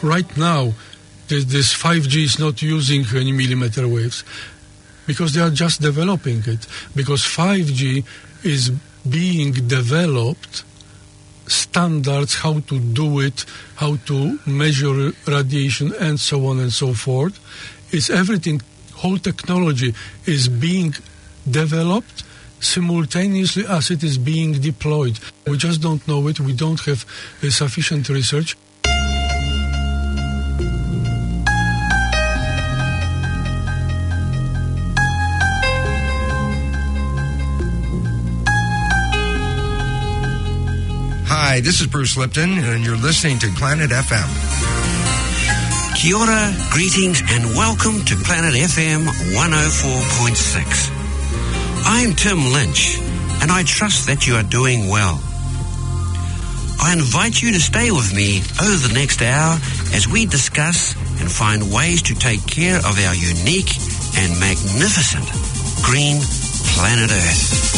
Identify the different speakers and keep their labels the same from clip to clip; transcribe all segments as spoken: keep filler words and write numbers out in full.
Speaker 1: right now this, this five G is not using any millimeter waves because they are just developing it. Because five G is being developed, standards, how to do it, how to measure radiation, and so on and so forth. It's everything, whole technology is being developed simultaneously as it is being deployed. We just don't know it. We don't have uh, sufficient research.
Speaker 2: Hi, this is Bruce Lipton, and you're listening to Planet F M.
Speaker 3: Kia ora, greetings, and welcome to Planet F M one oh four point six. I'm Tim Lynch, and I trust that you are doing well. I invite you to stay with me over the next hour as we discuss and find ways to take care of our unique and magnificent green planet Earth.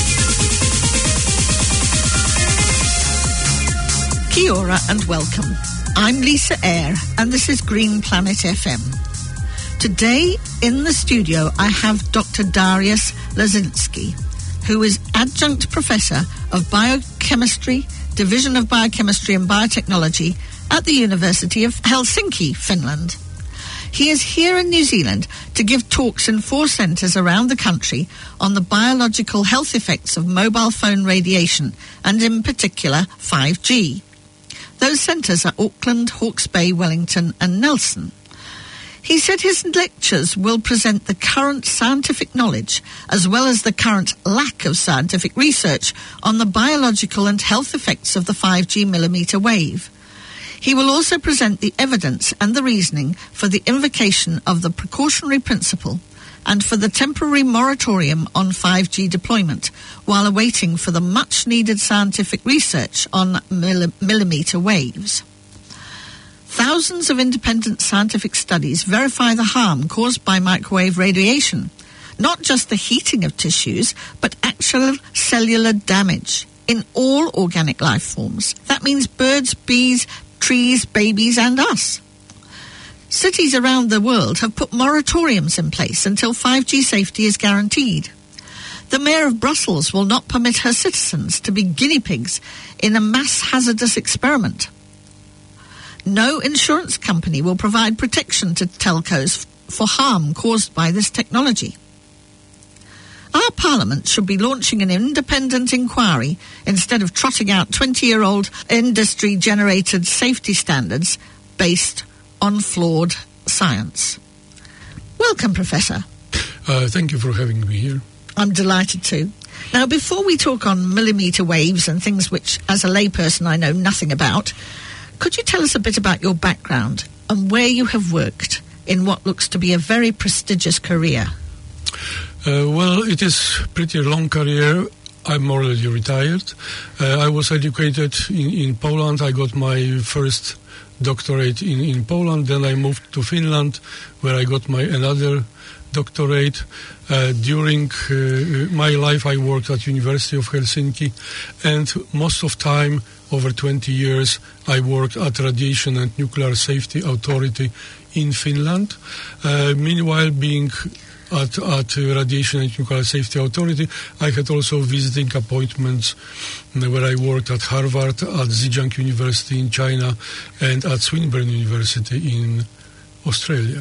Speaker 4: Kia ora and welcome. I'm Lisa Eyre, and this is Green Planet F M. Today, in the studio, I have Doctor Darius Lazinski, who is Adjunct Professor of Biochemistry, Division of Biochemistry and Biotechnology at the University of Helsinki, Finland. He is here in New Zealand to give talks in four centres around the country on the biological health effects of mobile phone radiation, and in particular five G. Those centres are Auckland, Hawke's Bay, Wellington and Nelson. He said his lectures will present the current scientific knowledge as well as the current lack of scientific research on the biological and health effects of the five G millimetre wave. He will also present the evidence and the reasoning for the invocation of the precautionary principle and for the temporary moratorium on five G deployment, while awaiting for the much-needed scientific research on milli- millimetre waves. Thousands of independent scientific studies verify the harm caused by microwave radiation, not just the heating of tissues, but actual cellular damage in all organic life forms. That means birds, bees, trees, babies, and us. Cities around the world have put moratoriums in place until five G safety is guaranteed. The Mayor of Brussels will not permit her citizens to be guinea pigs in a mass hazardous experiment. No insurance company will provide protection to telcos for harm caused by this technology. Our Parliament should be launching an independent inquiry instead of trotting out twenty-year-old industry-generated safety standards based on flawed science. Welcome, Professor.
Speaker 1: Uh, thank you for having me here.
Speaker 4: I'm delighted to. Now, before we talk on millimetre waves and things which, as a layperson, I know nothing about, could you tell us a bit about your background and where you have worked in what looks to be a very prestigious career?
Speaker 1: Uh, well, it is a pretty long career. I'm already retired. Uh, I was educated in, in Poland. I got my first doctorate in, in Poland. Then I moved to Finland, where I got my another doctorate. Uh, during uh, my life, I worked at University of Helsinki, and most of time, over twenty years, I worked at Radiation and Nuclear Safety Authority in Finland. Uh, meanwhile, being at, at Radiation and Nuclear Safety Authority, I had also visiting appointments where I worked at Harvard, at Zhejiang University in China, and at Swinburne University in Australia.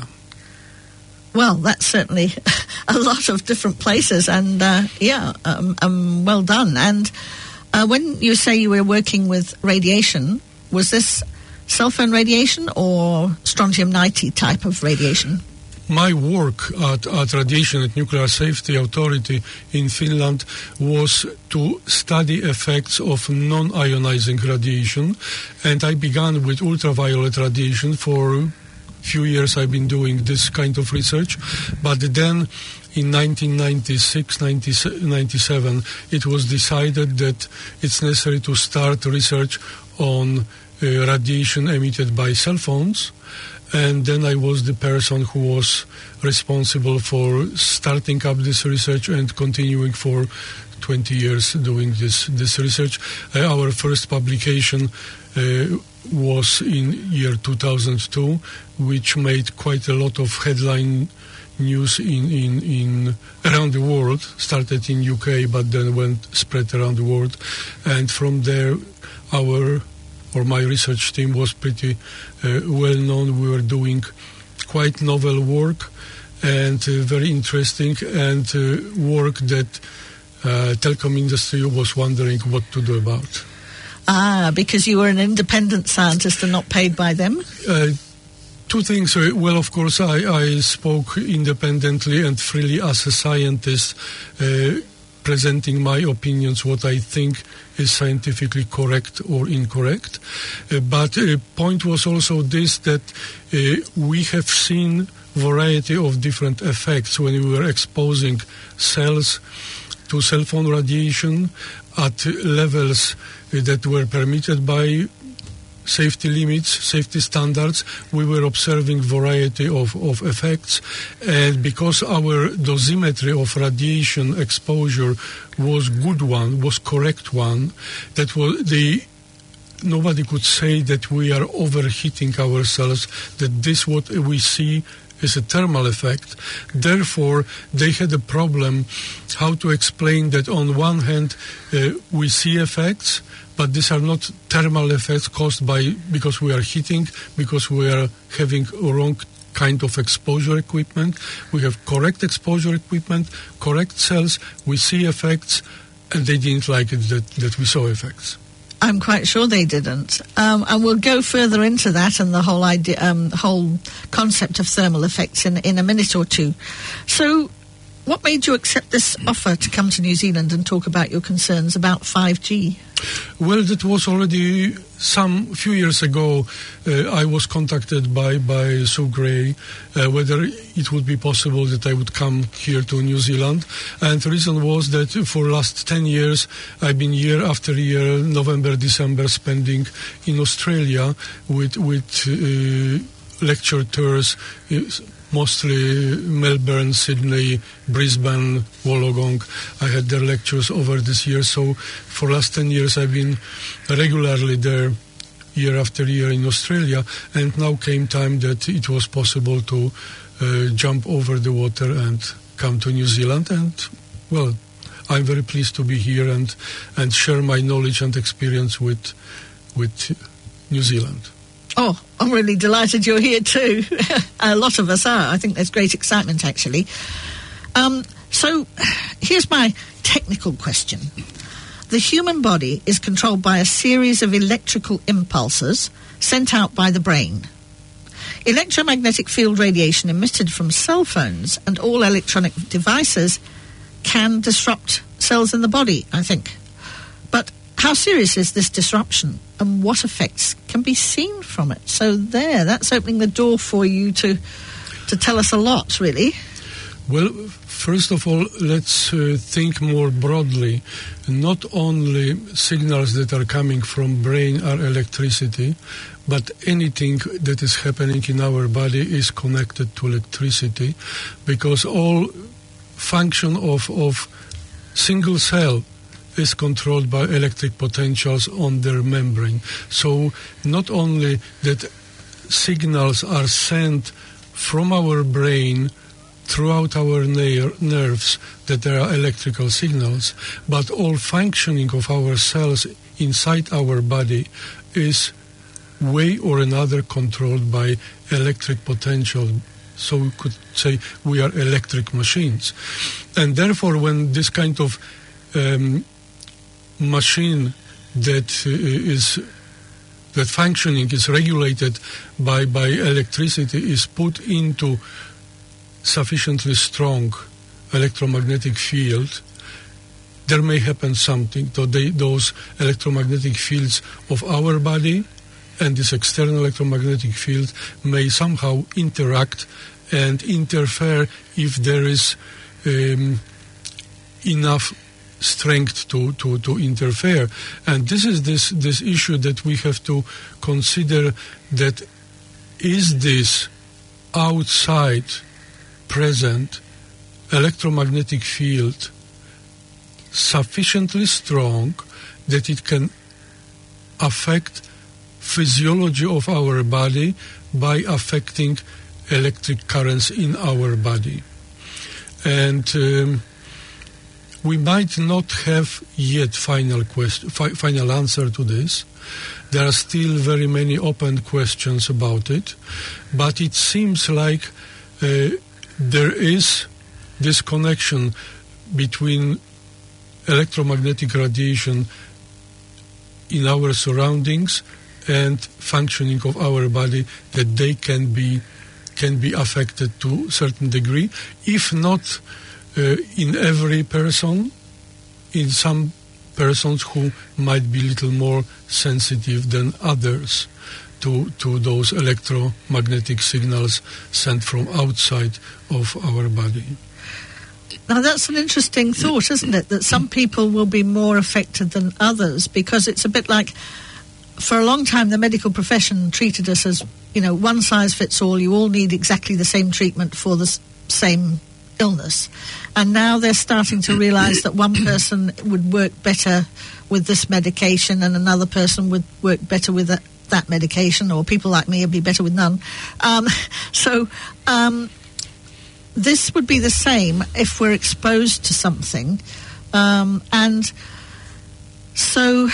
Speaker 4: Well, that's certainly a lot of different places, and uh, yeah, um, um, well done. And uh, when you say you were working with radiation, was this cell phone radiation or strontium ninety type of radiation?
Speaker 1: My work at, at Radiation and Nuclear Safety Authority in Finland was to study effects of non-ionizing radiation, and I began with ultraviolet radiation. For few years I've been doing this kind of research, but then in nineteen ninety-six ninety-seven it was decided that it's necessary to start research on uh, radiation emitted by cell phones, and then I was the person who was responsible for starting up this research and continuing for twenty years doing this, this research. Uh, our first publication uh, was in year two thousand two, which made quite a lot of headline news in, in, in around the world. Started in U K, but then went spread around the world. And from there, our or my research team was pretty uh, well known. We were doing quite novel work and uh, very interesting and uh, work that uh, telecom industry was wondering what to do about.
Speaker 4: Ah, because you were an independent scientist and not paid by them?
Speaker 1: Uh, two things. Uh, well, of course, I, I spoke independently and freely as a scientist, uh, presenting my opinions, what I think is scientifically correct or incorrect. Uh, but the uh, point was also this, that uh, we have seen variety of different effects when we were exposing cells to cell phone radiation at levels uh, that were permitted by safety limits, safety standards. We were observing variety of, of effects, and because our dosimetry of radiation exposure was good one, was correct one, that was the nobody could say that we are overheating ourselves, that this what we see is a thermal effect. Therefore, they had a problem how to explain that on one hand uh, we see effects, but these are not thermal effects caused by because we are heating, because we are having a wrong kind of exposure equipment. We have correct exposure equipment, correct cells, we see effects, and they didn't like it that, that we saw effects.
Speaker 4: I'm quite sure they didn't. Um, and we'll go further into that and the whole idea, um, whole concept of thermal effects in, in a minute or two. So, what made you accept this offer to come to New Zealand and talk about your concerns about five G?
Speaker 1: Well, that was already some few years ago. Uh, I was contacted by, by Sue Gray uh, whether it would be possible that I would come here to New Zealand. And the reason was that for last ten years, I've been year after year, November, December, spending in Australia with, with uh, lecture tours, uh, mostly Melbourne, Sydney, Brisbane, Wollongong. I had their lectures over this year. So for last ten years, I've been regularly there year after year in Australia. And now came time that it was possible to uh, jump over the water and come to New Zealand. And, well, I'm very pleased to be here and, and share my knowledge and experience with, with New Zealand.
Speaker 4: Oh, I'm really delighted you're here too. A lot of us are. I think there's great excitement, actually. Um, so, here's my technical question. The human body is controlled by a series of electrical impulses sent out by the brain. Electromagnetic field radiation emitted from cell phones and all electronic devices can disrupt cells in the body, I think. But how serious is this disruption, and what effects can be seen from it? So there, that's opening the door for you to to tell us a lot, really.
Speaker 1: Well, first of all, let's uh, think more broadly. Not only signals that are coming from brain are electricity, but anything that is happening in our body is connected to electricity, because all function of, of single cell is controlled by electric potentials on their membrane. So not only that signals are sent from our brain throughout our ner- nerves, that there are electrical signals, but all functioning of our cells inside our body is way or another controlled by electric potential. So we could say we are electric machines. And therefore, when this kind of um, machine that uh, is that functioning is regulated by by electricity is put into sufficiently strong electromagnetic field, there may happen something. So they, those electromagnetic fields of our body and this external electromagnetic field may somehow interact and interfere if there is um, enough strength to, to, to interfere. And this is this, this issue that we have to consider, that is this outside present electromagnetic field sufficiently strong that it can affect physiology of our body by affecting electric currents in our body. And um, we might not have yet final question, fi- final answer to this. There are still very many open questions about it, but it seems like uh, there is this connection between electromagnetic radiation in our surroundings and functioning of our body, that they can be can be affected to a certain degree, if not uh, in every person, in some persons who might be a little more sensitive than others to, to those electromagnetic signals sent from outside of our body.
Speaker 4: Now, that's an interesting thought, isn't it? That some people will be more affected than others, because it's a bit like, for a long time, the medical profession treated us as, you know, one size fits all. You all need exactly the same treatment for the s- same illness. And now they're starting to realise that one person would work better with this medication and another person would work better with that, that medication, or people like me would be better with none. Um, so... Um, This would be the same if we're exposed to something. Um, and so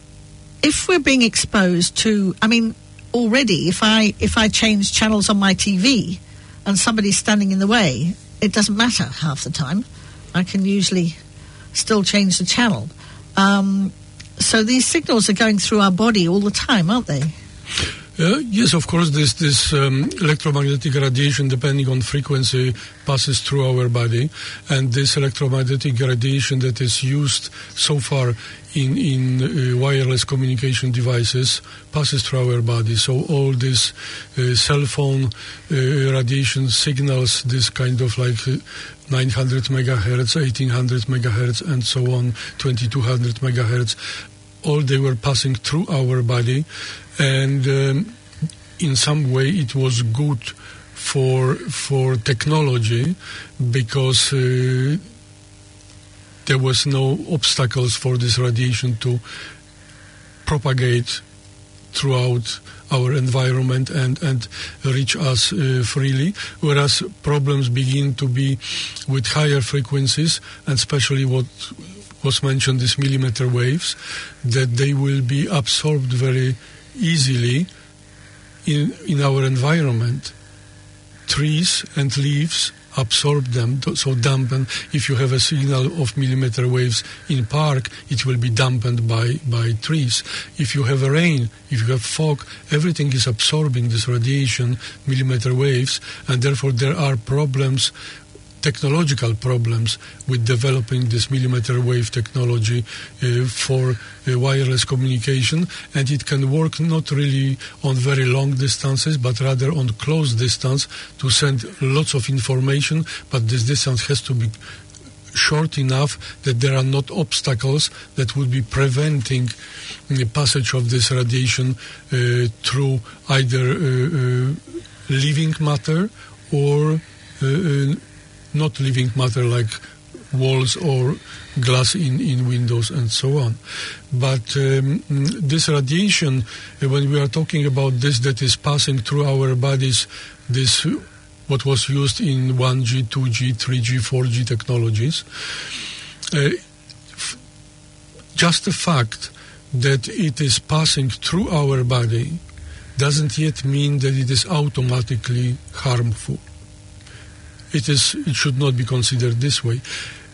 Speaker 4: if we're being exposed to, I mean, already if I if I change channels on my T V and somebody's standing in the way, it doesn't matter half the time. I can usually still change the channel. Um, so these signals are going through our body all the time, aren't they?
Speaker 1: Uh, yes, of course, this, this um, electromagnetic radiation, depending on frequency, passes through our body. And this electromagnetic radiation that is used so far in, in uh, wireless communication devices passes through our body. So all these uh, cell phone uh, radiation signals, this kind of like uh, nine hundred megahertz, eighteen hundred megahertz, and so on, twenty-two hundred megahertz, all they were passing through our body. And um, in some way it was good for for technology, because uh, there was no obstacles for this radiation to propagate throughout our environment and, and reach us uh, freely, whereas problems begin to be with higher frequencies, and especially what was mentioned, these millimeter waves, that they will be absorbed very easily in in our environment. Trees and leaves absorb them, so dampen. If you have a signal of millimeter waves in park, it will be dampened by, by trees. If you have a rain, if you have fog, everything is absorbing this radiation, millimeter waves, and therefore there are problems, technological problems, with developing this millimeter wave technology uh, for uh, wireless communication, and it can work not really on very long distances, but rather on close distance to send lots of information, but this distance has to be short enough that there are not obstacles that would be preventing the passage of this radiation uh, through either uh, uh, living matter or uh, uh, not living matter, like walls or glass in, in windows and so on. But um, this radiation, uh, when we are talking about this that is passing through our bodies, this uh, what was used in one G, two G, three G, four G technologies, uh, f- just the fact that it is passing through our body doesn't yet mean that it is automatically harmful. It is. It should not be considered this way.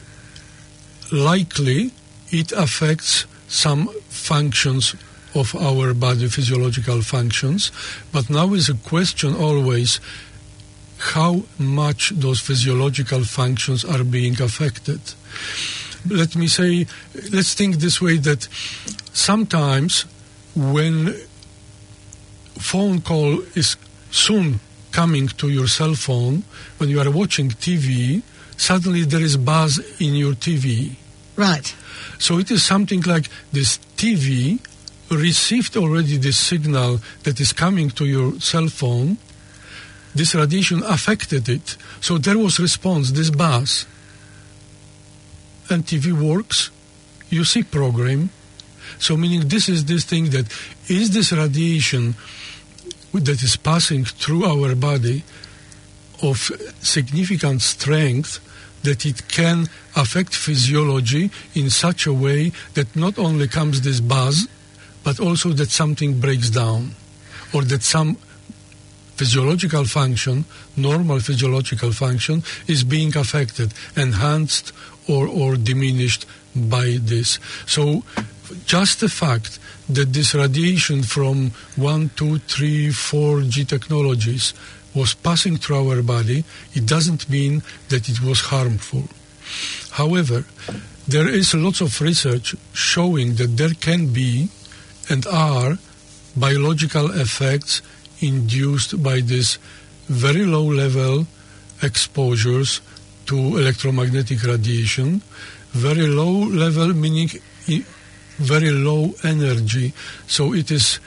Speaker 1: Likely, it affects some functions of our body, physiological functions, but now is a question always how much those physiological functions are being affected. Let me say, let's think this way, that sometimes when phone call is soon coming to your cell phone, when you are watching T V, suddenly there is buzz in your T V.
Speaker 4: Right.
Speaker 1: So it is something like this T V received already this signal that is coming to your cell phone. This radiation affected it. So there was response, this buzz. And T V works. You see program. So meaning this is this thing that is this radiation that is passing through our body of significant strength that it can affect physiology in such a way that not only comes this buzz, but also that something breaks down, or that some physiological function, normal physiological function, is being affected, enhanced or, or diminished by this. So just the fact that this radiation from one, two, three, four G technologies was passing through our body, it doesn't mean that it was harmful. However, there is lots of research showing that there can be and are biological effects induced by this very low level exposures to electromagnetic radiation, very low level meaning very low energy. So it is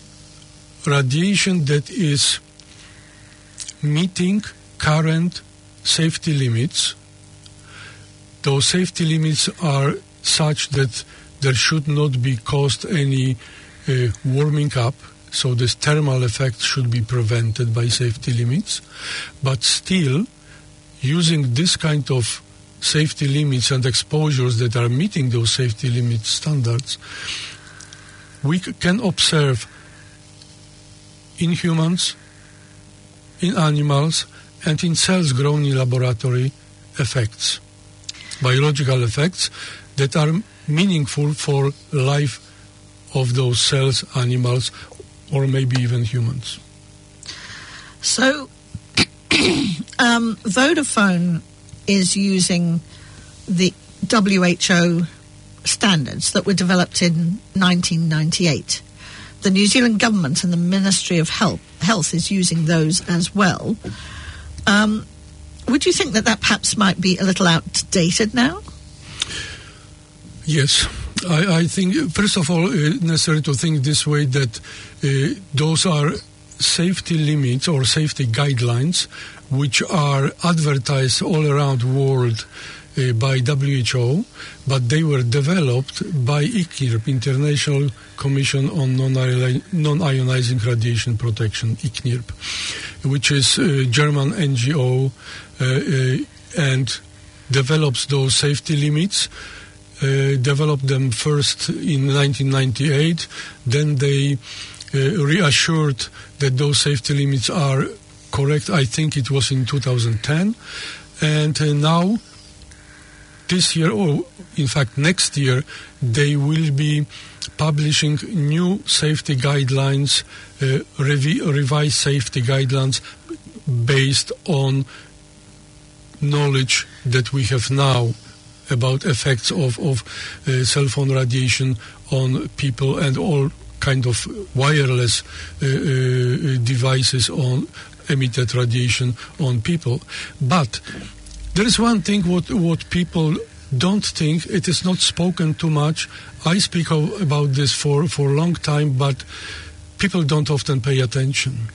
Speaker 1: radiation that is meeting current safety limits. Those safety limits are such that there should not be caused any uh, warming up, so this thermal effect should be prevented by safety limits. But still, using this kind of safety limits and exposures that are meeting those safety limit standards, we c- can observe in humans, in animals, and in cells grown in laboratory effects, biological effects that are meaningful for life of those cells, animals, or maybe even humans.
Speaker 4: So, um, Vodafone is using the W H O standards that were developed in nineteen ninety-eight. The New Zealand government and the Ministry of Health, Health is using those as well. Um, would you think that that perhaps might be a little outdated now?
Speaker 1: Yes. I, I think, first of all, uh, necessary to think this way, that uh, those are safety limits or safety guidelines which are advertised all around the world uh, by W H O, but they were developed by I C N I R P, International Commission on Non-Ionizing Radiation Protection, I C N I R P, which is a German N G O uh, uh, and develops those safety limits. Uh, developed them first in nineteen ninety-eight, then they uh, reassured that those safety limits are correct. I think it was in two thousand ten, and uh, now this year, or in fact next year, they will be publishing new safety guidelines, uh, revi- revised safety guidelines based on knowledge that we have now about effects of, of uh, cell phone radiation on people and all kind of wireless uh, uh, devices on emitted radiation on people. But there is one thing what, what people don't think, it is not spoken too much. I speak of, about this for, for a long time, but people don't often pay attention.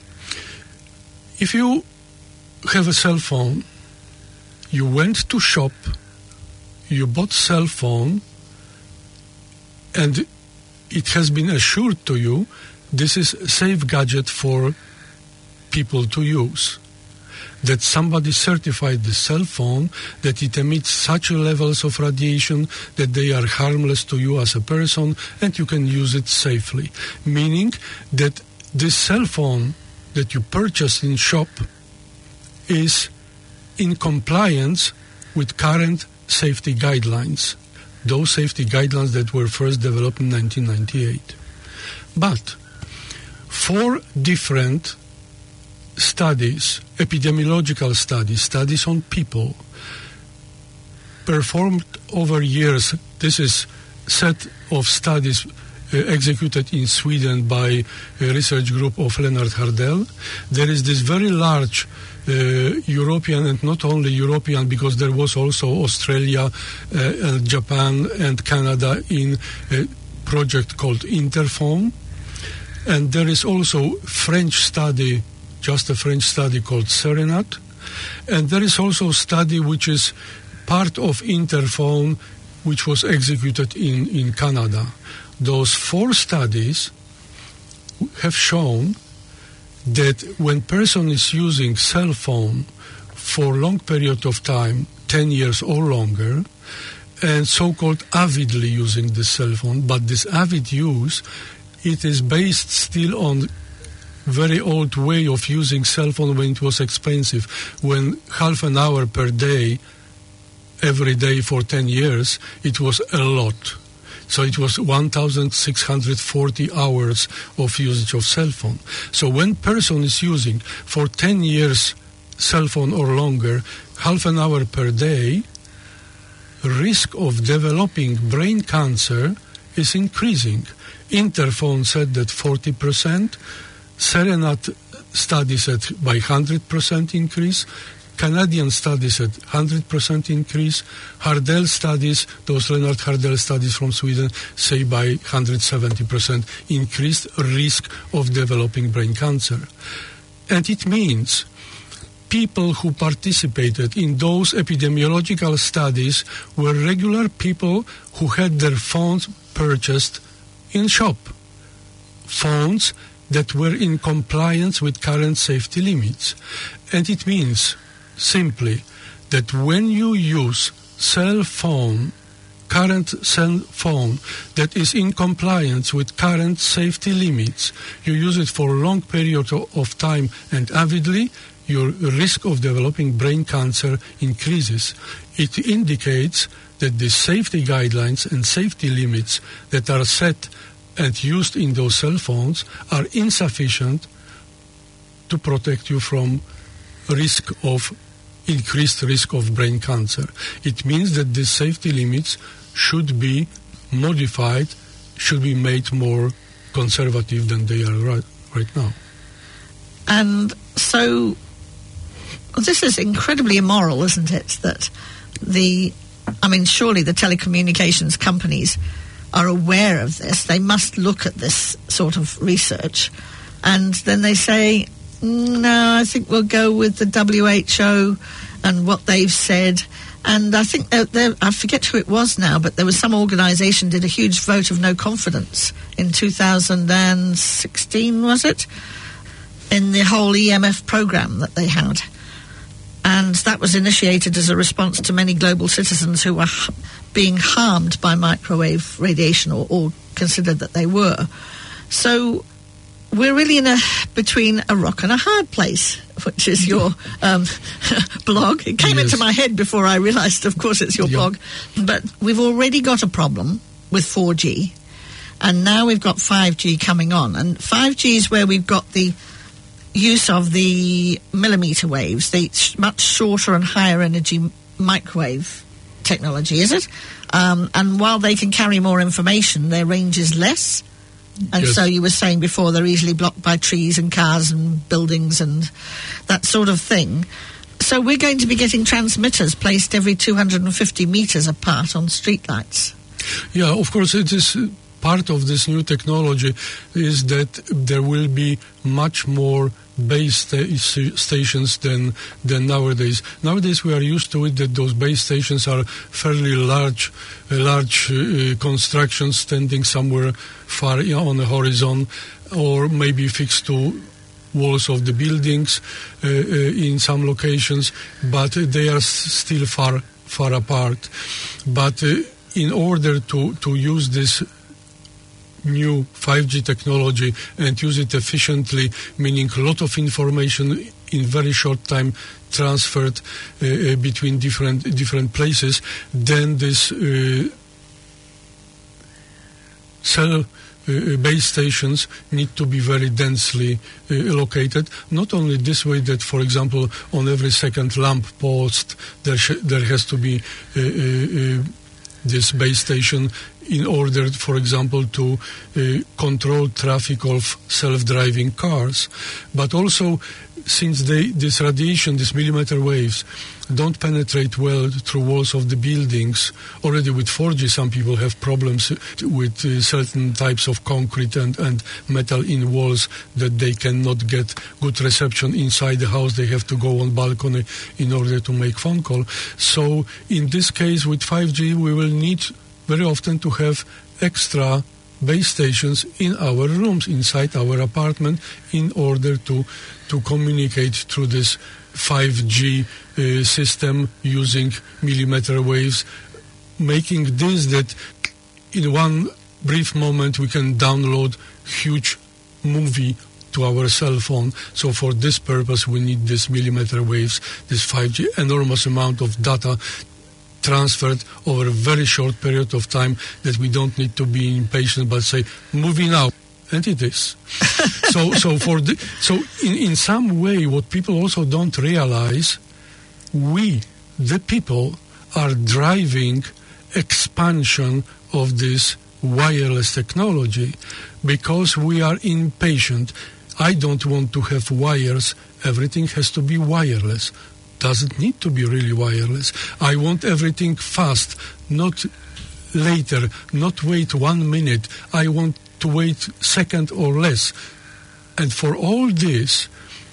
Speaker 1: If you have a cell phone, you went to shop, you bought cell phone, and it has been assured to you this is a safe gadget for people to use. That somebody certified the cell phone that it emits such levels of radiation that they are harmless to you as a person and you can use it safely. Meaning that this cell phone that you purchased in shop is in compliance with current safety guidelines, those safety guidelines that were first developed in nineteen ninety-eight. But four different studies, epidemiological studies, studies on people, performed over years. This is set of studies uh, executed in Sweden by a research group of Leonard Hardell. There is this very large Uh, European, and not only European, because there was also Australia, uh, and Japan and Canada in a project called Interphone. And there is also French study, just a French study called Serenat. And there is also a study which is part of Interphone, which was executed in, in Canada. those four studies have shown that when person is using cell phone for long period of time, ten years or longer, and so-called avidly using the cell phone, but this avid use, it is based still on very old way of using cell phone when it was expensive, when half an hour per day, every day for ten years, it was a lot. So it was one thousand six hundred forty hours of usage of cell phone. So when person is using for ten years cell phone or longer, half an hour per day, risk of developing brain cancer is increasing. Interphone said that forty percent, Serenat study said by one hundred percent increase, Canadian studies said one hundred percent increase, Hardell studies, those Leonard Hardell studies from Sweden, say by one hundred seventy percent increased risk of developing brain cancer. And it means people who participated in those epidemiological studies were regular people who had their phones purchased in shop. Phones that were in compliance with current safety limits. And it means simply that when you use cell phone, current cell phone that is in compliance with current safety limits, you use it for a long period of time and avidly, your risk of developing brain cancer increases. It indicates that the safety guidelines and safety limits that are set and used in those cell phones are insufficient to protect you from risk of increased risk of brain cancer. It means that the safety limits should be modified, should be made more conservative than they are right, right now.
Speaker 4: And so this is incredibly immoral, isn't it? That the, I mean, surely the telecommunications companies are aware of this. They must look at this sort of research. And then they say, no, I think we'll go with the W H O and what they've said. And I think, they're, they're, I forget who it was now, but there was some organisation did a huge vote of no confidence in two thousand sixteen, was it? In the whole E M F programme that they had. And that was initiated as a response to many global citizens who were h- being harmed by microwave radiation, or, or considered that they were. So we're really in a between a rock and a hard place, which is your um, blog. It came yes. into my head before I realised, of course, it's your yeah. blog. But we've already got a problem with four G, and now we've got five G coming on. And five G is where we've got the use of the millimetre waves, the sh- much shorter and higher energy microwave technology, is it? Um, and while they can carry more information, their range is less. And yes. so you were saying before, they're easily blocked by trees and cars and buildings and that sort of thing. So we're going to be getting transmitters placed every two hundred fifty metres apart on streetlights.
Speaker 1: Yeah, of course, it is part of this new technology is that there will be much more base sta- stations than than nowadays. Nowadays we are used to it that those base stations are fairly large, uh, large uh, constructions standing somewhere far you know, on the horizon, or maybe fixed to walls of the buildings uh, uh, in some locations, but they are s- still far far apart. But uh, in order to to use this new five G technology and use it efficiently, meaning a lot of information in very short time transferred uh, uh, between different different places, then this uh, cell uh, base stations need to be very densely uh, located. Not only this way that, for example, on every second lamp post there sh- there has to be uh, uh, uh, this base station in order, for example, to uh, control traffic of self-driving cars. But also, since they, this radiation, these millimeter waves, don't penetrate well through walls of the buildings, already with four G some people have problems with uh, certain types of concrete and, and metal in walls that they cannot get good reception inside the house. They have to go on balcony in order to make phone call. So in this case, with five G, we will need very often to have extra base stations in our rooms, inside our apartment, in order to to communicate through this five G uh, system using millimeter waves, making this that in one brief moment we can download huge movie to our cell phone. So for this purpose we need this millimeter waves, this five G, enormous amount of data transferred over a very short period of time, that we don't need to be impatient but say, movie now. And it is. so so for the, so in, in some way what people also don't realize, we, the people, are driving expansion of this wireless technology because we are impatient. I don't want to have wires. Everything has to be wireless. Doesn't need to be really wireless. I want everything fast, not later, not wait one minute. I want to wait second or less. And for all this,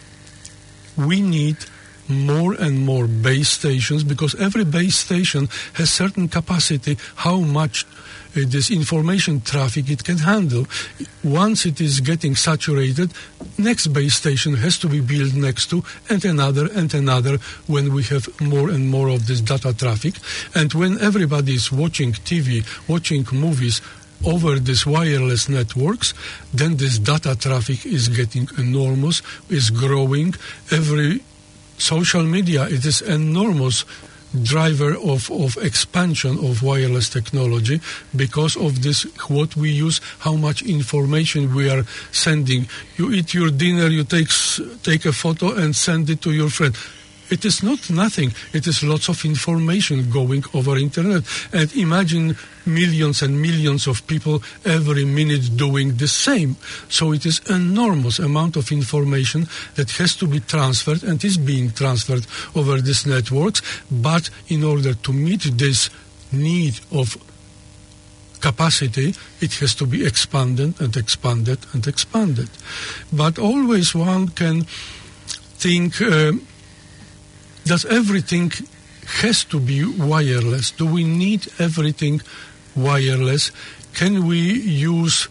Speaker 1: we need more and more base stations, because every base station has certain capacity, how much uh, this information traffic it can handle. Once it is getting saturated, next base station has to be built next to, and another and another, when we have more and more of this data traffic. And when everybody is watching T V, watching movies over these wireless networks, then this data traffic is getting enormous, is growing. Every social media, it is enormous driver of, of expansion of wireless technology because of this, what we use, how much information we are sending. You eat your dinner, you take, take a photo and send it to your friend. It is not nothing. It is lots of information going over internet. And imagine millions and millions of people every minute doing the same. So it is enormous amount of information that has to be transferred and is being transferred over these networks. But in order to meet this need of capacity, it has to be expanded and expanded and expanded. But always one can think, uh, does everything has to be wireless? Do we need everything wireless? Can we use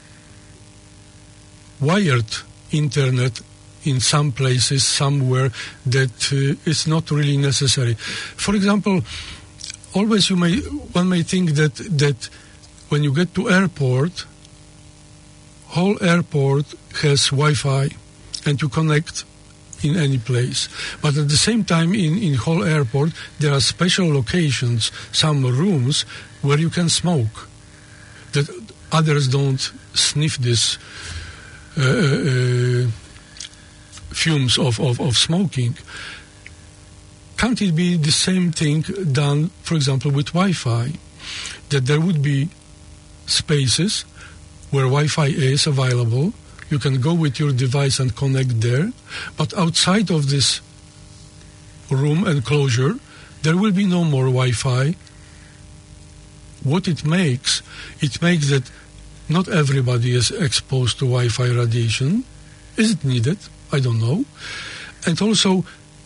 Speaker 1: wired internet in some places, somewhere, that uh, is not really necessary? For example, always you may one may think that that when you get to airport, whole airport has Wi-Fi and you connect in any place. But at the same time, in, in whole airport, there are special locations, some rooms, where you can smoke, that others don't sniff this uh, uh, fumes of, of, of smoking. Can't it be the same thing done, for example, with Wi-Fi? That there would be spaces where Wi-Fi is available. You can go with your device and connect there, but outside of this room enclosure, there will be no more Wi-Fi. What it makes, it makes that not everybody is exposed to Wi-Fi radiation. Is it needed? I don't know. And also,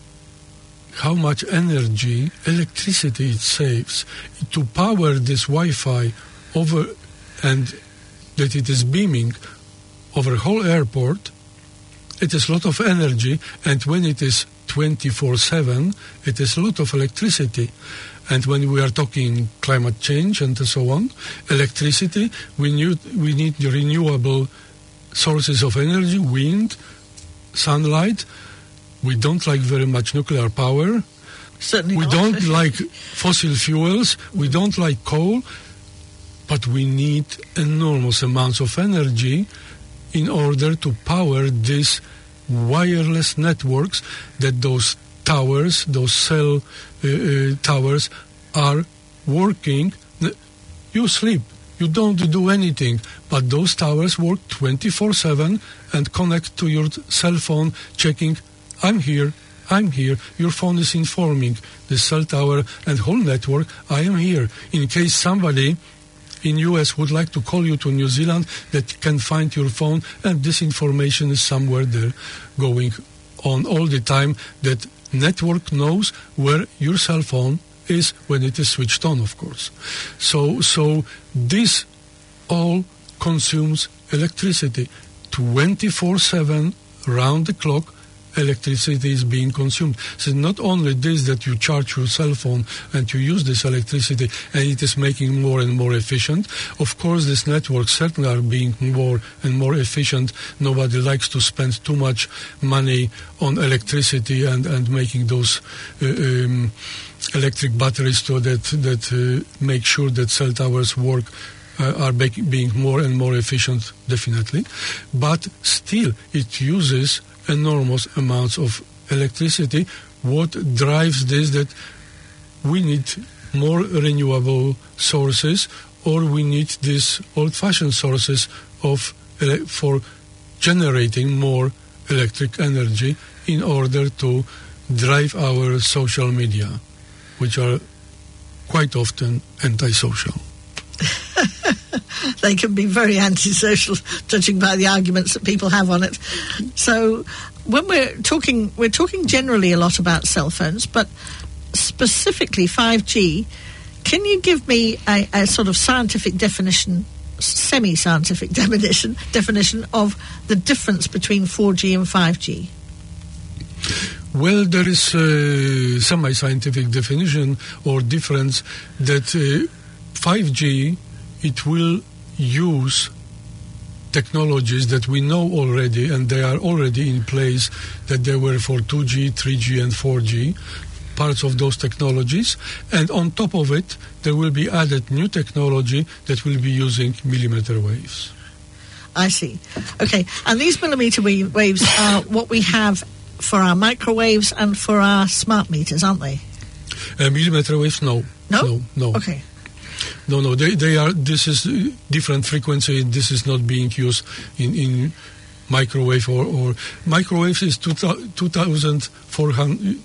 Speaker 1: how much energy, electricity it saves to power this Wi-Fi over, and that it is beaming over whole airport. It is a lot of energy, and when it is twenty-four seven, it is a lot of electricity. And when we are talking climate change and so on, electricity, we need, we need the renewable sources of energy, wind, sunlight. We don't like very much nuclear power.
Speaker 4: Certainly
Speaker 1: we
Speaker 4: not.
Speaker 1: don't like fossil fuels. We don't like coal. But we need enormous amounts of energy in order to power these wireless networks, that those towers, those cell uh, uh, towers are working. You sleep, you don't do anything, but those towers work twenty-four seven and connect to your cell phone, checking, I'm here, I'm here. Your phone is informing the cell tower and whole network, I am here. In case somebody in U S would like to call you to New Zealand, that can find your phone, and this information is somewhere there going on all the time, that network knows where your cell phone is when it is switched on, of course. So, so this all consumes electricity. twenty-four seven, round the clock, electricity is being consumed. So not only this, that you charge your cell phone and you use this electricity and it is making more and more efficient. Of course, these networks certainly are being more and more efficient. Nobody likes to spend too much money on electricity and, and making those uh, um, electric batteries so that, that uh, make sure that cell towers work uh, are be- being more and more efficient, definitely. But still, it uses enormous amounts of electricity. What drives this? That we need more renewable sources, or we need these old-fashioned sources of ele- for generating more electric energy in order to drive our social media, which are quite often antisocial.
Speaker 4: They can be very antisocial, judging by the arguments that people have on it. So when we're talking, we're talking generally a lot about cell phones, but specifically five G, can you give me a, a sort of scientific definition, semi-scientific definition, definition of the difference between four G and five G?
Speaker 1: Well, there is a semi-scientific definition or difference that uh, five G, it will use technologies that we know already, and they are already in place, that they were for two G, three G and four G, parts of those technologies. And on top of it, there will be added new technology that will be using millimeter waves.
Speaker 4: I see. Okay, and these millimeter wave waves are what we have for our microwaves and for our smart meters, aren't they?
Speaker 1: Uh, millimeter waves, no.
Speaker 4: No?
Speaker 1: No, no.
Speaker 4: Okay.
Speaker 1: No, no, they, they are, this is different frequency. This is not being used in, in microwave or, or microwave is two thousand four hundred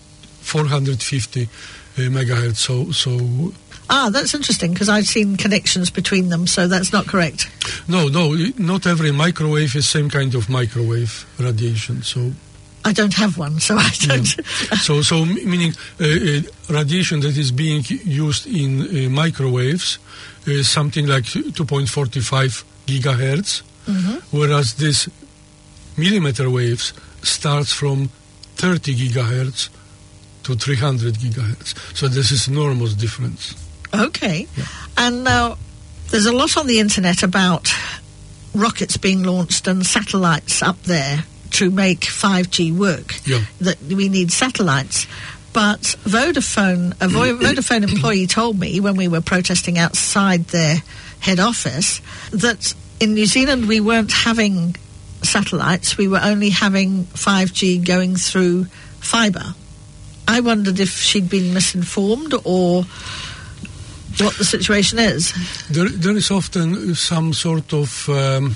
Speaker 1: fifty uh, megahertz. So, so.
Speaker 4: Ah, that's interesting, because I've seen connections between them, so that's not correct.
Speaker 1: No, no, not every microwave is same kind of microwave radiation, so.
Speaker 4: I don't have one, so I don't.
Speaker 1: Yeah. so, so meaning uh, uh, radiation that is being used in uh, microwaves is something like two point four five gigahertz, mm-hmm. whereas this millimeter waves starts from thirty gigahertz to three hundred gigahertz. So this is enormous difference.
Speaker 4: Okay.
Speaker 1: Yeah.
Speaker 4: And now there's a lot on the internet about rockets being launched and satellites up there to make five G work,
Speaker 1: yeah.
Speaker 4: that we need satellites. But Vodafone, a Vo- Vodafone employee told me when we were protesting outside their head office that in New Zealand we weren't having satellites, we were only having five G going through fibre. I wondered if she'd been misinformed or what the situation is.
Speaker 1: There, there is often some sort of Um,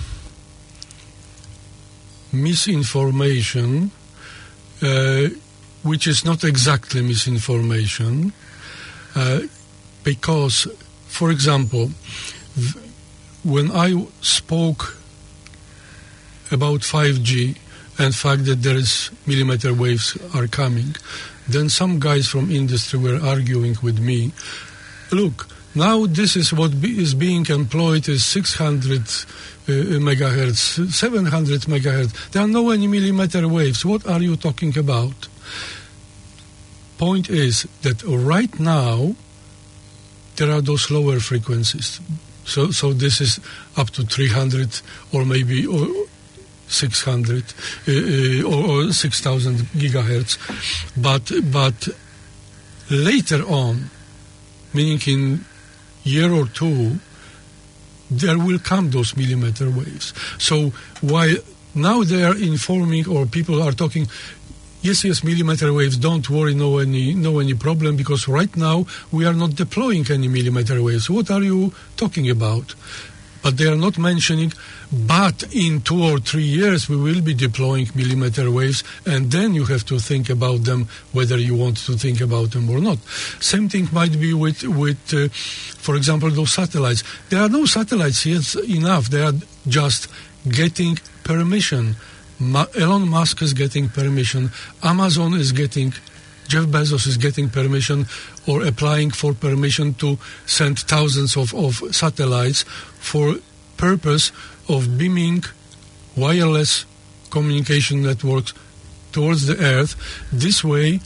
Speaker 1: misinformation, uh, which is not exactly misinformation, uh, because, for example, v- when I spoke about five G and fact that there is millimeter waves are coming, then some guys from industry were arguing with me, look, now this is what be, is being employed is six hundred uh, megahertz, seven hundred megahertz. There are no any millimeter waves. What are you talking about? Point is that right now there are those lower frequencies. So, so this is up to three hundred or maybe or six hundred uh, uh, or, or six thousand gigahertz. But but later on, meaning in year or two, there will come those millimeter waves. So while now they are informing or people are talking, yes, yes, millimeter waves, don't worry, no any, no any problem, because right now we are not deploying any millimeter waves. What are you talking about? But they are not mentioning, but in two or three years we will be deploying millimeter waves, and then you have to think about them, whether you want to think about them or not. Same thing might be with, with uh, for example, those satellites. There are no satellites yet enough. They are just getting permission. Ma- Elon Musk is getting permission. Amazon is getting, Jeff Bezos is getting permission or applying for permission to send thousands of, of satellites for purpose of beaming wireless communication networks towards the Earth. This way,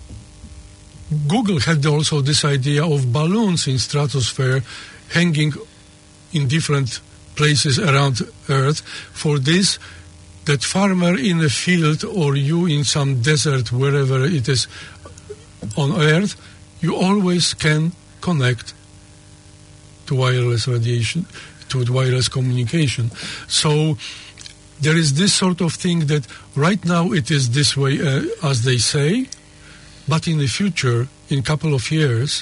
Speaker 1: Google had also this idea of balloons in stratosphere hanging in different places around Earth. For this, that farmer in a field or you in some desert, wherever it is on Earth, you always can connect to wireless radiation, to wireless communication. So there is this sort of thing that right now it is this way, uh, as they say, but in the future, in a couple of years,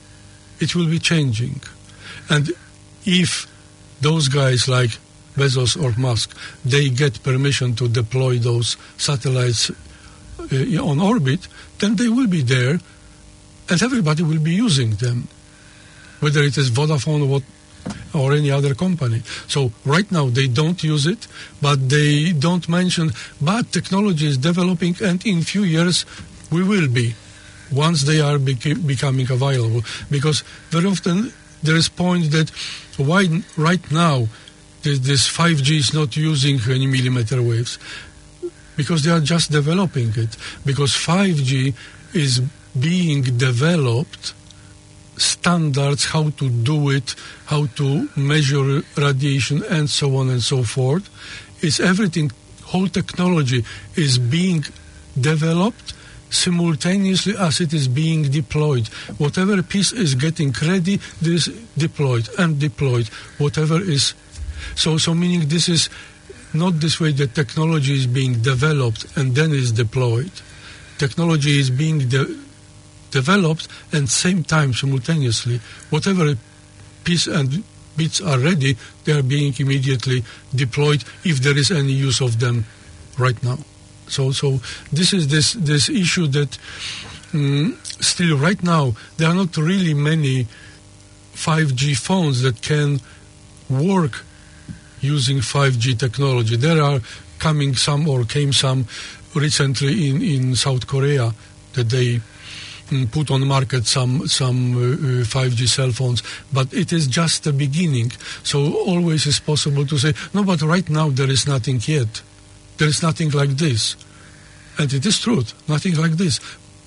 Speaker 1: it will be changing. And if those guys like Bezos or Musk, they get permission to deploy those satellites uh, on orbit, then they will be there and everybody will be using them, whether it is Vodafone or what, or any other company. So right now they don't use it, but they don't mention, but technology is developing and in few years we will be, once they are beca- becoming available. Because very often there is point that why right now this, this five G is not using any millimeter waves, because they are just developing it. Because five G is being developed, standards, how to do it, how to measure radiation, and so on and so forth. It's everything, whole technology is being developed simultaneously as it is being deployed. Whatever piece is getting ready, this is deployed and deployed. Whatever is, so so meaning this is not this way that technology is being developed and then is deployed. Technology is being de- developed and same time simultaneously. Whatever piece and bits are ready, they are being immediately deployed if there is any use of them right now. So, so this is this this issue that um, still right now there are not really many five G phones that can work using five G technology. There are coming some or came some recently in, in South Korea that they um, put on market some some uh, uh, five G cell phones, but it is just the beginning. So always is possible to say, no, but right now there is nothing yet. There is nothing like this. And it is true, nothing like this.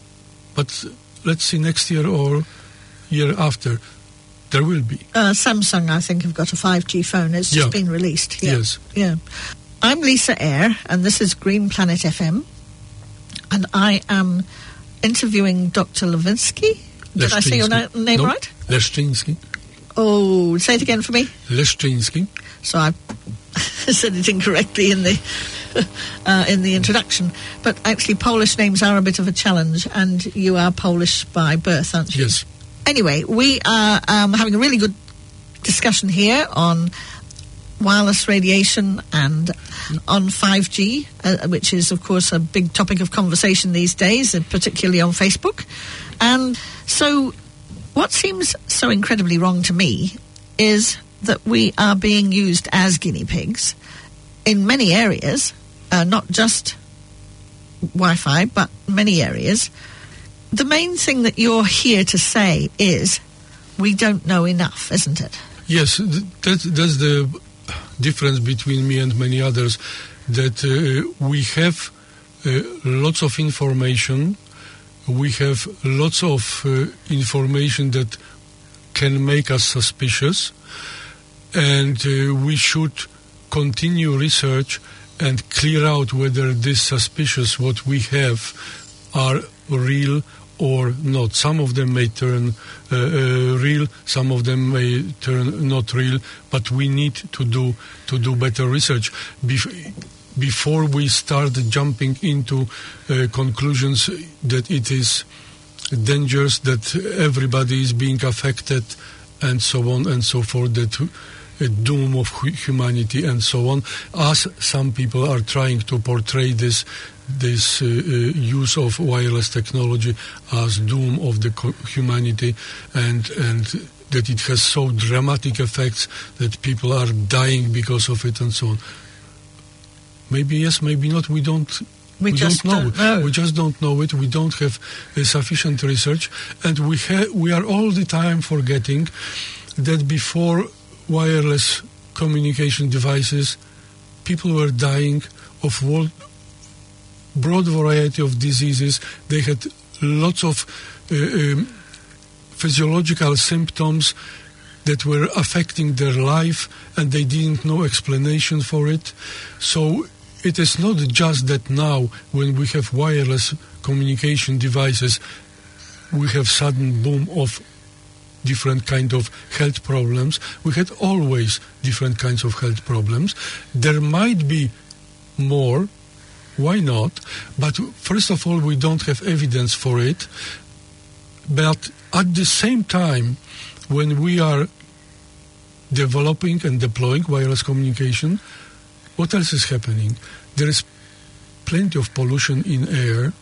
Speaker 1: But let's see next year or year after, there will be.
Speaker 4: Uh, Samsung, I think, have got a five G phone. It's just
Speaker 1: yeah.
Speaker 4: been released. Yeah.
Speaker 1: Yes.
Speaker 4: Yeah. I'm Lisa Eyre, and this is Green Planet F M. And I am interviewing Doctor Levinsky. Did I say your na- name
Speaker 1: no,
Speaker 4: right?
Speaker 1: Leszczyński.
Speaker 4: Oh, say it again for me.
Speaker 1: Leszczyński.
Speaker 4: So I said it incorrectly in the uh, in the introduction. But actually, Polish names are a bit of a challenge, and you are Polish by birth, aren't you?
Speaker 1: Yes.
Speaker 4: Anyway, we are um, having a really good discussion here on wireless radiation and on five G, uh, which is, of course, a big topic of conversation these days, and particularly on Facebook. And so what seems so incredibly wrong to me is that we are being used as guinea pigs in many areas, uh, not just Wi-Fi, but many areas. The main thing that you're here to say is we don't know enough, isn't it?
Speaker 1: Yes, that, that's the difference between me and many others, that uh, we have uh, lots of information, we have lots of uh, information that can make us suspicious, and uh, we should continue research and clear out whether this suspicious what we have are real or not. Some of them may turn uh, uh, real, some of them may turn not real, but we need to do to do better research Bef- before we start jumping into uh, conclusions that it is dangerous, that everybody is being affected, and so on and so forth, that a doom of humanity and so on, as some people are trying to portray this this uh, uh, use of wireless technology as doom of the co- humanity, and and that it has so dramatic effects that people are dying because of it and so on. Maybe yes, maybe not. We don't.
Speaker 4: We,
Speaker 1: we
Speaker 4: just
Speaker 1: don't know.
Speaker 4: don't know.
Speaker 1: We just don't know it. We don't have uh, sufficient research, and we ha- we are all the time forgetting that before wireless communication devices, people were dying of world, broad variety of diseases. They had lots of uh, um, physiological symptoms that were affecting their life, and they didn't know explanation for it. So it is not just that now, when we have wireless communication devices, we have sudden boom of different kind of health problems. We had always different kinds of health problems. There might be more. Why not? But first of all, we don't have evidence for it. But at the same time, when we are developing and deploying wireless communication, what else is happening? There is plenty of pollution in air.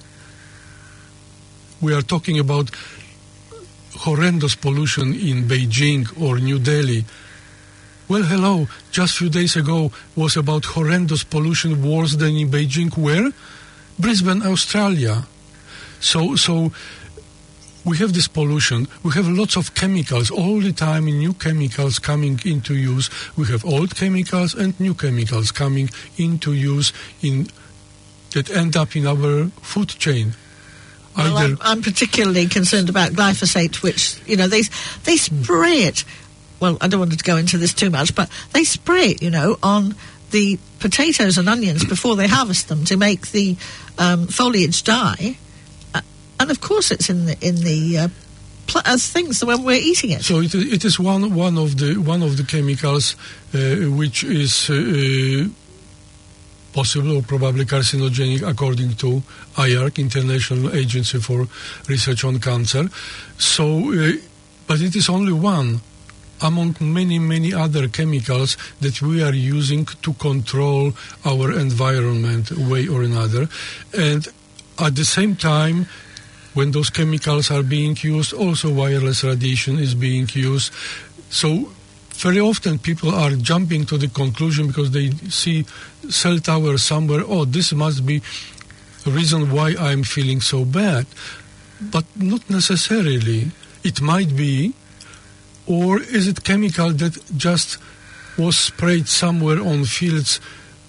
Speaker 1: We are talking about horrendous pollution in Beijing or New Delhi. Well, hello, just a few days ago was about horrendous pollution worse than in Beijing. Where? Brisbane, Australia. So, so we have this pollution. We have lots of chemicals all the time, new chemicals coming into use. We have old chemicals and new chemicals coming into use in that end up in our food chain.
Speaker 4: Well, I'm, I'm particularly concerned about glyphosate, which, you know, they they spray it. Well, I don't want to go into this too much, but they spray it, you know, on the potatoes and onions before they harvest them to make the um, foliage die. Uh, and of course, it's in the in the uh, pl- as things when we're eating it.
Speaker 1: So it, it is one one of the one of the chemicals uh, which is uh, possible or probably carcinogenic, according to I A R C, International Agency for Research on Cancer. So, uh, but it is only one among many, many other chemicals that we are using to control our environment way or another. And at the same time, when those chemicals are being used, also wireless radiation is being used. So very often people are jumping to the conclusion because they see cell tower somewhere, oh, this must be the reason why I'm feeling so bad. But not necessarily. It might be. Or is it chemical that just was sprayed somewhere on fields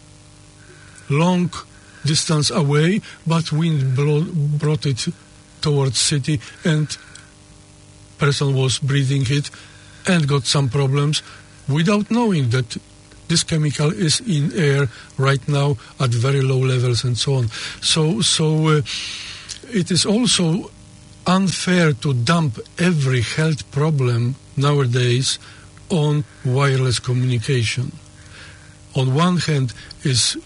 Speaker 1: long distance away, but wind brought it towards city and person was breathing it and got some problems without knowing that this chemical is in air right now at very low levels and so on. So, so uh, it is also unfair to dump every health problem nowadays on wireless communication. On one hand, it's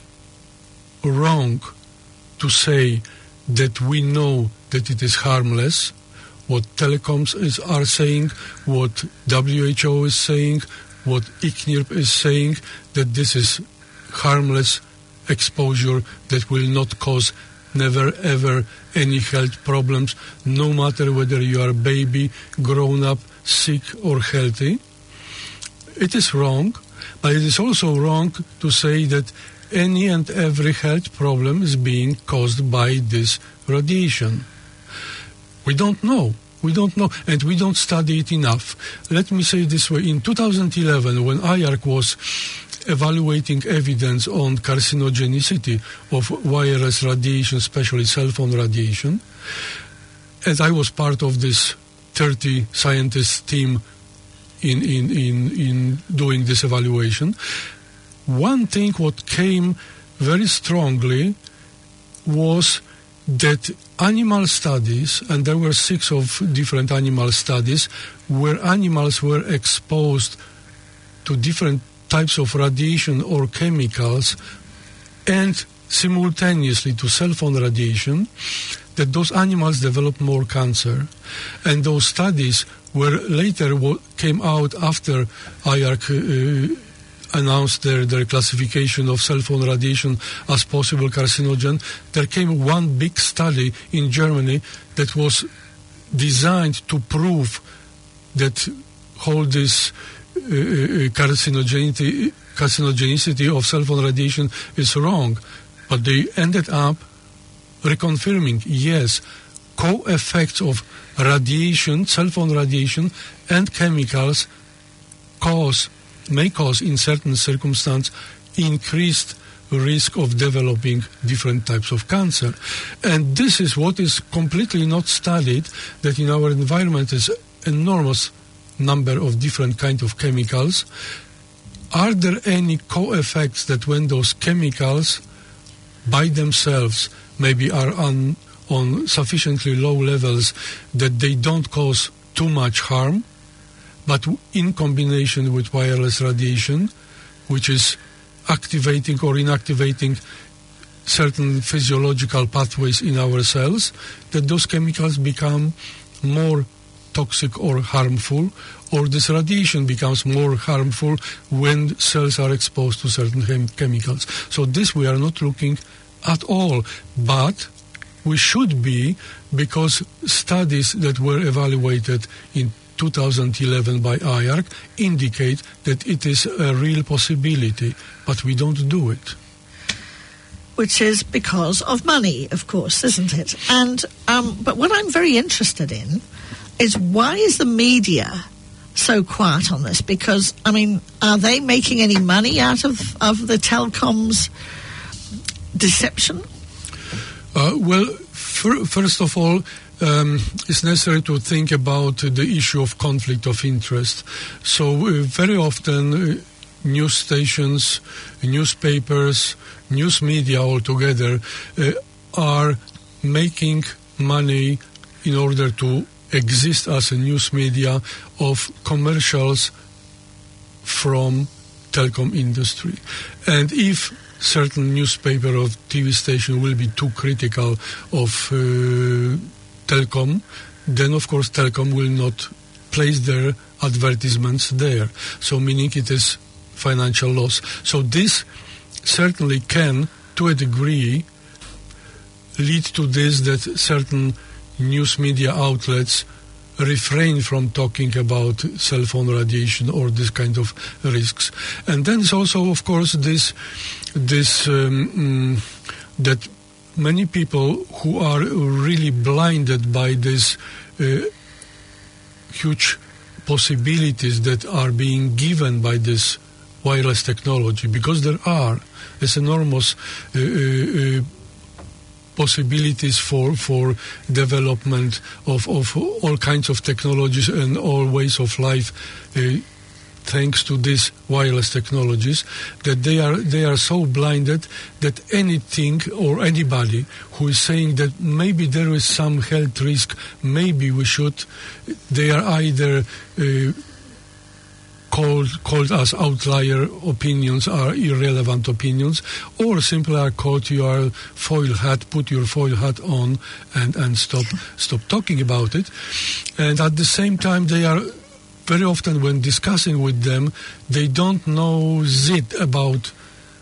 Speaker 1: wrong to say that we know that it is harmless. What telecoms is, are saying, what W H O is saying, what I C N I R P is saying, that this is harmless exposure that will not cause never ever any health problems, no matter whether you are a baby, grown up, sick or healthy. It is wrong, but it is also wrong to say that any and every health problem is being caused by this radiation. We don't know. We don't know, and we don't study it enough. Let me say this way. In two thousand eleven, when I A R C was evaluating evidence on carcinogenicity of wireless radiation, especially cell phone radiation, and I was part of this thirty scientist team in, in, in, in doing this evaluation, one thing what came very strongly was that animal studies, and there were six of different animal studies, where animals were exposed to different types of radiation or chemicals and simultaneously to cell phone radiation, that those animals developed more cancer. And those studies were later what came out after I A R C uh, announced their, their classification of cell phone radiation as possible carcinogen. There came one big study in Germany that was designed to prove that whole this uh, carcinogenicity, carcinogenicity of cell phone radiation is wrong. But they ended up reconfirming, yes, co-effects of radiation, cell phone radiation, and chemicals cause may cause, in certain circumstances, increased risk of developing different types of cancer. And this is what is completely not studied, that in our environment is enormous number of different kinds of chemicals. Are there any co-effects that when those chemicals by themselves maybe are on, on sufficiently low levels that they don't cause too much harm, but in combination with wireless radiation, which is activating or inactivating certain physiological pathways in our cells, that those chemicals become more toxic or harmful, or this radiation becomes more harmful when cells are exposed to certain chem- chemicals. So this we are not looking at all, but we should be, because studies that were evaluated in two thousand eleven by I A R C indicate that it is a real possibility, but we don't do it.
Speaker 4: Which is because of money, of course, isn't it? And um, but what I'm very interested in is, why is the media so quiet on this? Because, I mean, are they making any money out of, of the telecoms deception?
Speaker 1: Uh, well, fir- first of all, Um, it's necessary to think about uh, the issue of conflict of interest. So uh, very often uh, news stations, newspapers, news media altogether uh, are making money in order to exist as a news media of commercials from telecom industry. And if certain newspaper or T V station will be too critical of uh, telecom, then of course telecom will not place their advertisements there. So meaning it is financial loss. So this certainly can, to a degree, lead to this, that certain news media outlets refrain from talking about cell phone radiation or this kind of risks. And then there's also, of course, this, this um, mm, that many people who are really blinded by these uh, huge possibilities that are being given by this wireless technology, because there are this enormous uh, uh, possibilities for for development of, of all kinds of technologies and all ways of life, uh, thanks to these wireless technologies, that they are they are so blinded that anything or anybody who is saying that maybe there is some health risk, maybe we should, they are either uh, called called as outlier opinions, are irrelevant opinions, or simply are called you are foil hat, put your foil hat on and, and stop stop talking about it. And at the same time, they are very often, when discussing with them, they don't know zit about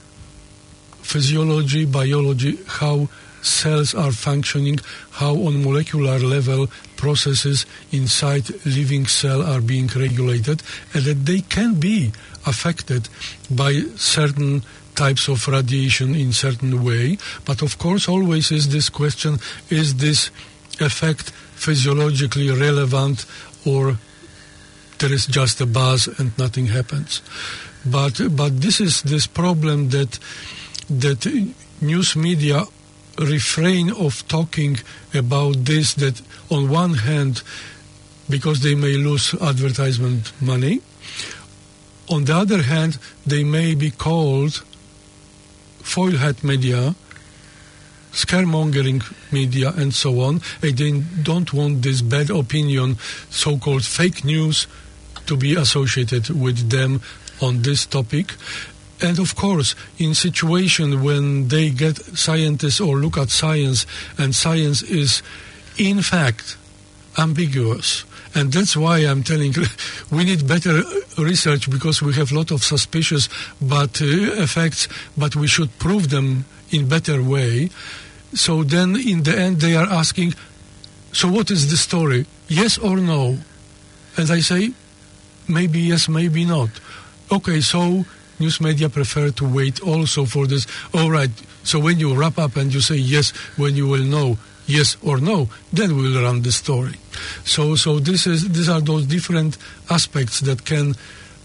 Speaker 1: physiology, biology, how cells are functioning, how on molecular level processes inside living cell are being regulated, and that they can be affected by certain types of radiation in certain way. But of course, always is this question, is this effect physiologically relevant, or there is just a buzz and nothing happens? But but this is this problem that that news media refrain of talking about this, that on one hand, because they may lose advertisement money, on the other hand, they may be called foil hat media, scaremongering media, and so on. And they don't want this bad opinion, so-called fake news, to be associated with them on this topic. And of course, in situation when they get scientists or look at science, and science is in fact ambiguous, and that's why I'm telling you, we need better research, because we have a lot of suspicious but uh, effects, but we should prove them in better way. So then in the end they are asking, so what is the story? Yes or no? And I say, maybe yes, maybe not. Okay, so news media prefer to wait also for this. All right, so when you wrap up and you say yes, when you will know yes or no, then we will run the story. So so this is these are those different aspects that can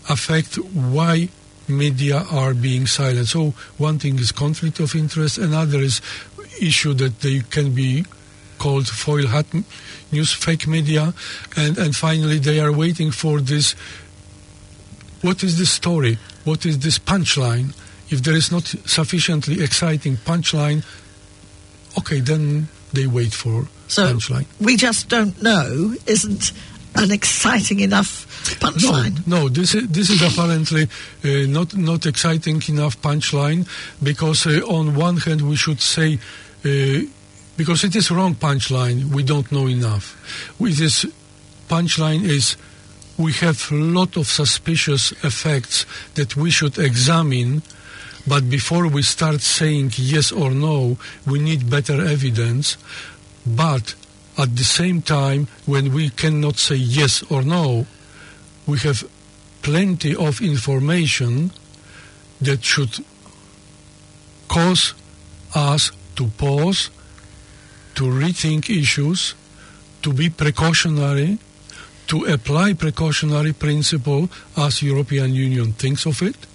Speaker 1: affect why media are being silent. So one thing is conflict of interest, another is issue that they can be called foil hat news, fake media, and, and finally they are waiting for this, what is the story, what is this punchline? If there is not sufficiently exciting punchline, okay, then they wait for
Speaker 4: so
Speaker 1: punchline.
Speaker 4: We just don't know isn't an exciting enough punchline.
Speaker 1: No, no, this is this is apparently uh, not not exciting enough punchline, because uh, on one hand we should say, uh, because it is wrong punchline, we don't know enough. With this punchline is, we have a lot of suspicious effects that we should examine, but before we start saying yes or no, we need better evidence. But at the same time, when we cannot say yes or no, we have plenty of information that should cause us to pause, to rethink issues, to be precautionary, to apply precautionary principle as European Union thinks of it,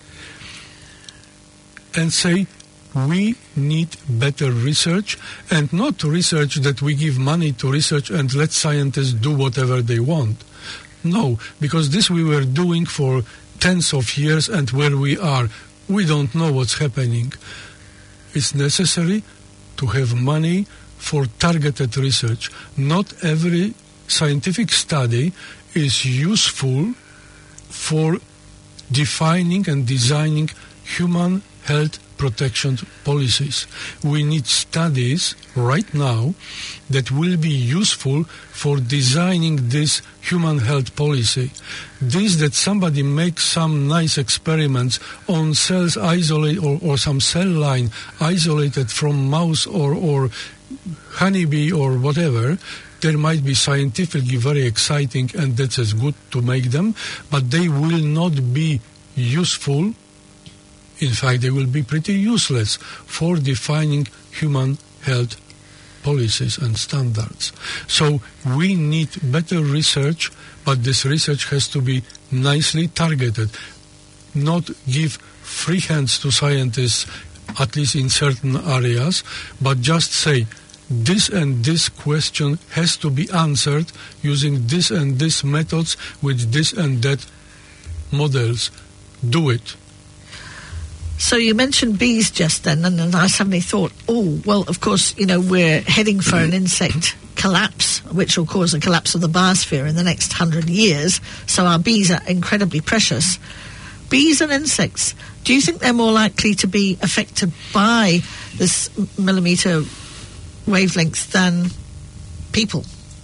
Speaker 1: and say we need better research, and not research that we give money to research and let scientists do whatever they want. No, because this we were doing for tens of years, and where we are, we don't know what's happening. It's necessary to have money for targeted research. Not every scientific study is useful for defining and designing human health protection policies. We need studies right now that will be useful for designing this human health policy. This that somebody makes some nice experiments on cells isolate or, or some cell line isolated from mouse or, or honeybee or whatever, there might be scientifically very exciting, and that's as good to make them, but they will not be useful. In fact, they will be pretty useless for defining human health policies and standards. So we need better research, but this research has to be nicely targeted, not give free hands to scientists, at least in certain areas, but just say, this and this question has to be answered using this and this methods with this and that models. Do it.
Speaker 4: So you mentioned bees just then, and then I suddenly thought, oh, well, of course, you know, we're heading for an insect collapse, which will cause a collapse of the biosphere in the next hundred years, so our bees are incredibly precious. Bees and insects, do you think they're more likely to be affected by this millimetre wavelength than people?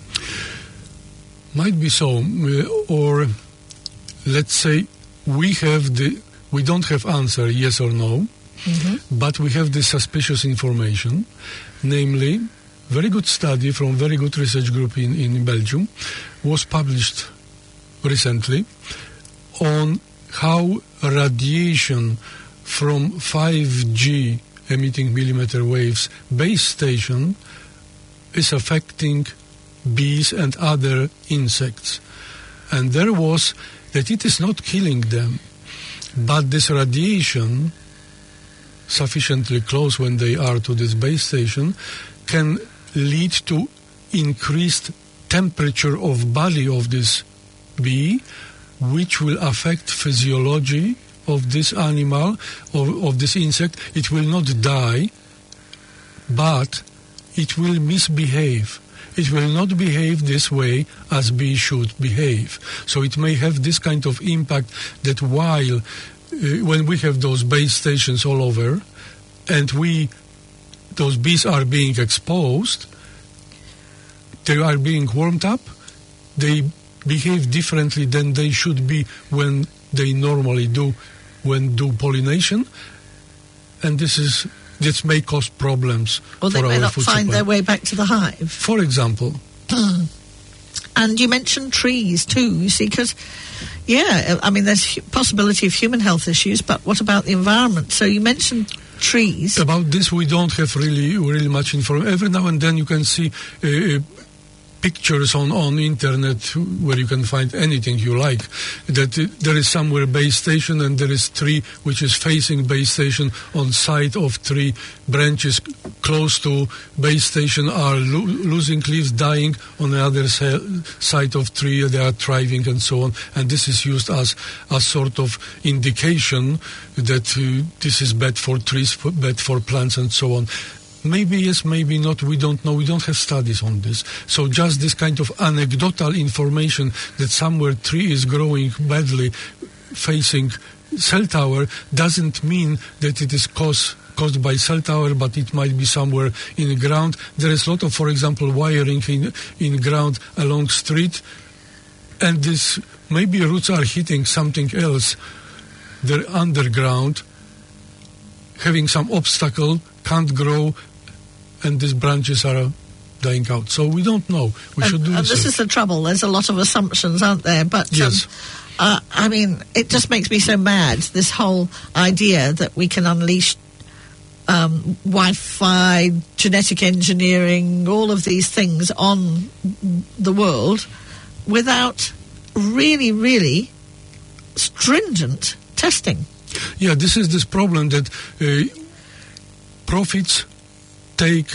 Speaker 1: Might be so, uh, or let's say we have the we don't have answer yes or no, mm-hmm. but we have this suspicious information, namely, very good study from very good research group in, in Belgium was published recently on how radiation from five G emitting millimeter waves base station is affecting bees and other insects. And there was that it is not killing them, but this radiation, sufficiently close when they are to this base station, can lead to increased temperature of body of this bee, which will affect physiology of this animal, of, of this insect. It will not die, but it will misbehave. It will not behave this way as bees should behave. So it may have this kind of impact that while, uh, when we have those base stations all over, and we, those bees are being exposed, they are being warmed up, they behave differently than they should be when they normally do, when do pollination, and this is this may cause problems
Speaker 4: or
Speaker 1: for our food supply. Or
Speaker 4: they may not find their way back to the hive.
Speaker 1: For example.
Speaker 4: And you mentioned trees too, you see, because, yeah, I mean, there's possibility of human health issues, but what about the environment? So you mentioned trees.
Speaker 1: About this we don't have really really much information. Every now and then you can see uh, pictures on, on internet where you can find anything you like, that uh, there is somewhere base station and there is tree which is facing base station. On side of tree, branches close to base station are lo- losing leaves, dying. On the other sa- side of tree they are thriving and so on, and this is used as a sort of indication that uh, this is bad for trees, for, bad for plants and so on. Maybe yes, maybe not, we don't know, we don't have studies on this. So just this kind of anecdotal information that somewhere tree is growing badly facing cell tower doesn't mean that it is caused caused by cell tower, but it might be somewhere in the ground. There is a lot of, for example, wiring in in ground along street, and this maybe roots are hitting something else. They're underground, having some obstacle, can't grow, and these branches are dying out. So we don't know. We
Speaker 4: and,
Speaker 1: should do
Speaker 4: and
Speaker 1: research.
Speaker 4: This is the trouble. There's a lot of assumptions, aren't there? But
Speaker 1: yes.
Speaker 4: Um, uh, I mean, it just makes me so mad, this whole idea that we can unleash um, Wi-Fi, genetic engineering, all of these things on the world without really, really stringent testing.
Speaker 1: Yeah, this is this problem that uh, profits take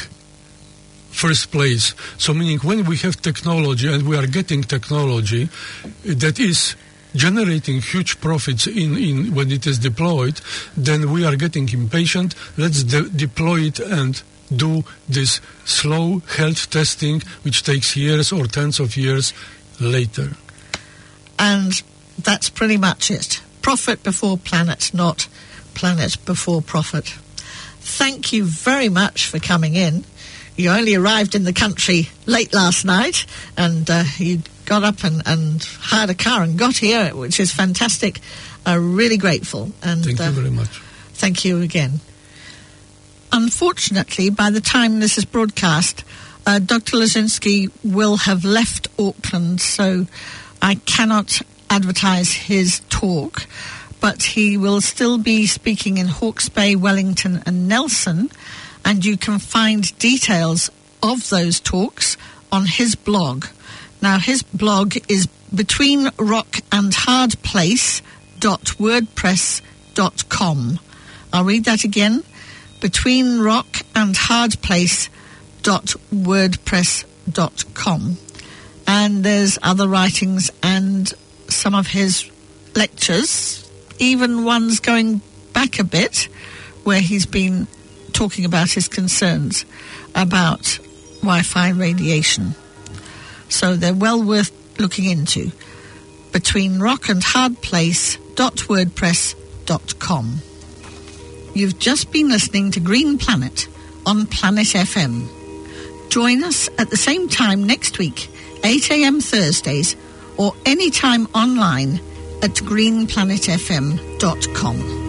Speaker 1: first place. So meaning when we have technology and we are getting technology that is generating huge profits in, in when it is deployed, then we are getting impatient. Let's de- deploy it and do this slow health testing, which takes years or tens of years later.
Speaker 4: And that's pretty much it. Profit before planet, not planet before profit. Thank you very much for coming in. You only arrived in the country late last night, and uh, you got up and, and hired a car and got here, which is fantastic. I'm really grateful. And
Speaker 1: thank you
Speaker 4: uh,
Speaker 1: very much.
Speaker 4: Thank you again. Unfortunately, by the time this is broadcast, uh, Doctor Lazinski will have left Auckland, so I cannot advertise his talk, but he will still be speaking in Hawke's Bay, Wellington and Nelson, and you can find details of those talks on his blog. Now, his blog is between rock and hard place dot wordpress dot com. I'll read that again, between rock and hard place dot wordpress dot com. And there's other writings and some of his lectures, even ones going back a bit, where he's been talking about his concerns about Wi-Fi radiation. So they're well worth looking into. between rock and hard place dot wordpress dot com. You've just been listening to Green Planet on Planet F M. Join us at the same time next week, eight a.m. Thursdays, or anytime online at green planet f m dot com.